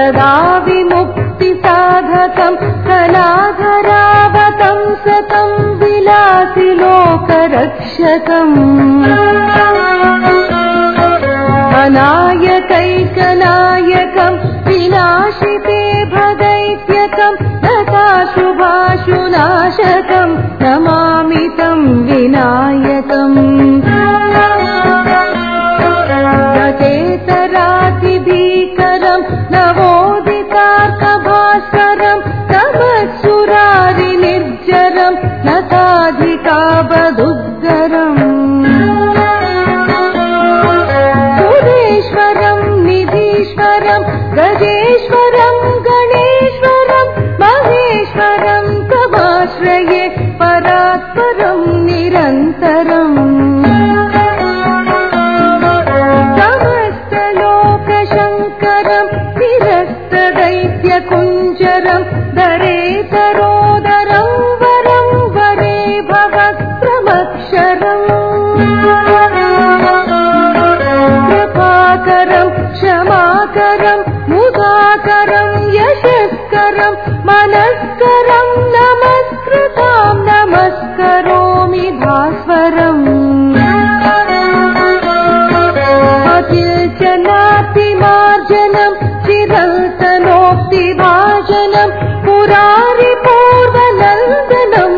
सदा विमुक्तिसाधकं कलाधरावतं सतं विलासि लोकरक्षकम् अनायकैकनायकं विनाशिते भदैत्यकं नताशुभाशुनाशकं नमामि तं विनायकम् नचेतरातिभीकरं नवोदितार्कभास्करं तमत्सुरारिनिर्जरं नताधिकावदुग्गरम् गजेश्वरं गणेश्वरं महेश्वरं तमाश्रये परात्परं निरन्तरम् समस्तलोकशङ्करं निरस्तदैत्यकुञ्जरं दरेतरोदरं वरं वरे भवत्रमक्षरम् कृपाकरं क्षमाकरं मुदाकरं यशस्करं मनस्करं नमस्कृतां नमस्करोमि भास्वरम् अतिर्जनातिमार्जनं चिरन्तनोक्तिभाजनं पुरारिपूर्वनन्दनं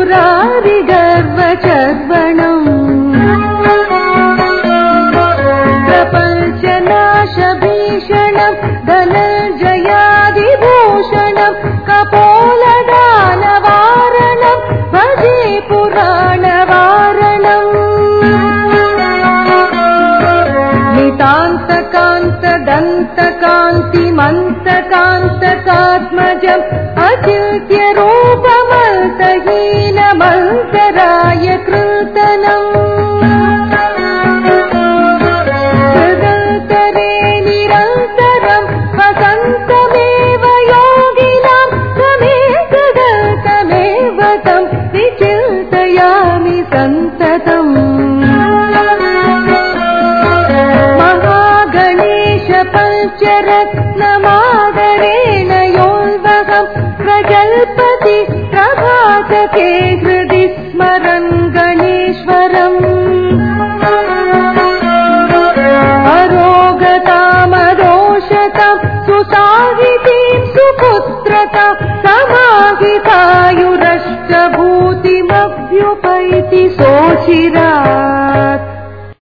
सुरारिगर्वचर्वणम् प्रपञ्चनाशभीषणं धनञ्जयादिभूषणं कपोलदानवारणं भजे पुराणवारणम् नितान्तकान्तदन्तकान्तिमन्तकान्तकात्मजम् अचिन्त्यरूपमन्तहीनमन्तराय कृतनम् वसन्तमेव योगिनां तमेव तं विचिन्तयामि सन्ततम् महागणेश पञ्चरत्नमादरेण योऽल्बकं प्रजल्पति प्रभातके हृदि स्मरन् गणेश्वरम् अरोगतामरोषतां सुसाहितीं सुपुत्रतां समाहितायुरष्टभूतिमभ्युपैति सोचिरात्